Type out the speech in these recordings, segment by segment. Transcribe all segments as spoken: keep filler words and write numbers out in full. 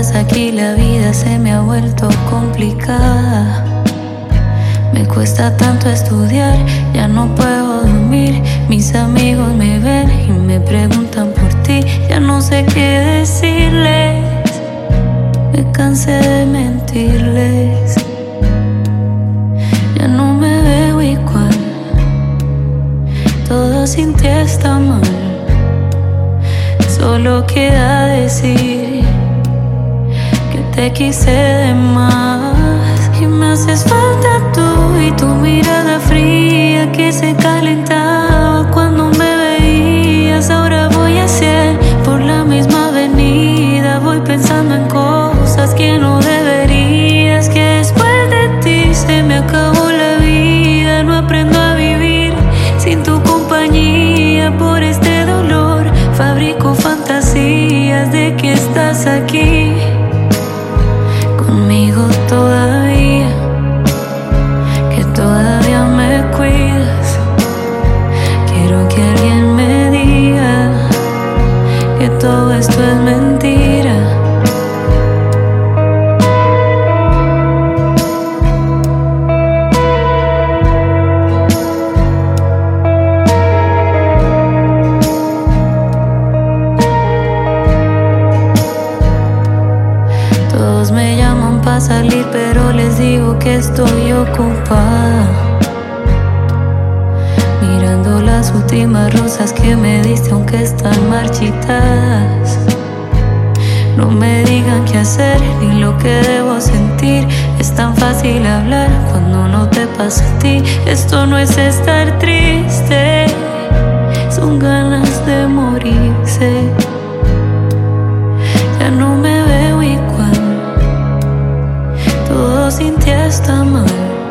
estás aquí la vida se me ha vuelto complicada. Me cuesta tanto estudiar, ya no puedo dormir. Mis amigos me ven y me preguntan por ti. Ya no sé qué decirles, me cansé de mentirles. Ya no me veo igual, todo sin ti está mal. Solo queda decir que te quise de más. Y me haces falta tú y tu mirada fría que se calentaba cuando me veías. Ahora voy a cien por la misma avenida, voy pensando en cosas que no deberías. Que después de ti se me acabó la vida, no aprendo a vivir sin tu compañía. Por este dolor fabrico fantasías de que estás aquí conmigo todavía, que todavía me cuidas. Quiero que alguien me diga que todo esto es mentira. Todos me llaman para salir, pero les digo que estoy ocupada mirando las últimas rosas que me diste, aunque están marchitas. No me digan qué hacer ni lo que debo sentir. Es tan fácil hablar cuando no te pasa a ti. Esto no es estar triste, son ganas de morirse. Ya no me veo igual, todo sin ti está mal.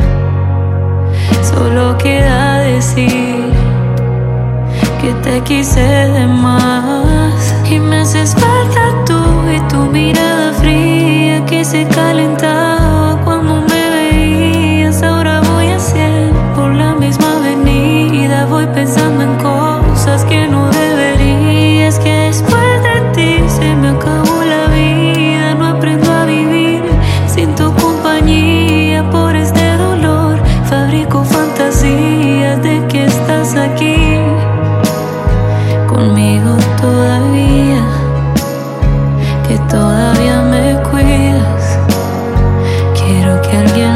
Solo queda decir que te quise de más. Y me haces falta tú y tu mirada fría que se calentaba cuando me veías. Ahora voy a cien por la misma avenida, voy pensando en cosas que no deberías. Que después de ti se me acabó la vida, no aprendo a vivir sin tu compañía. Por este dolor fabrico fantasías de que estás aquí conmigo todavía, que todavía me cuidas. Quiero que alguien